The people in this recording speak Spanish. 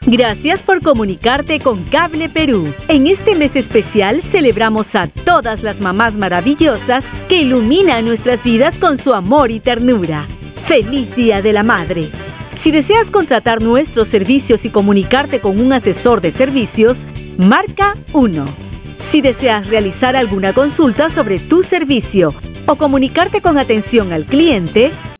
Gracias por comunicarte con Cable Perú. En este mes especial celebramos a todas las mamás maravillosas que iluminan nuestras vidas con su amor y ternura. ¡Feliz Día de la Madre! Si deseas contratar nuestros servicios y comunicarte con un asesor de servicios, marca 1. Si deseas realizar alguna consulta sobre tu servicio o comunicarte con atención al cliente,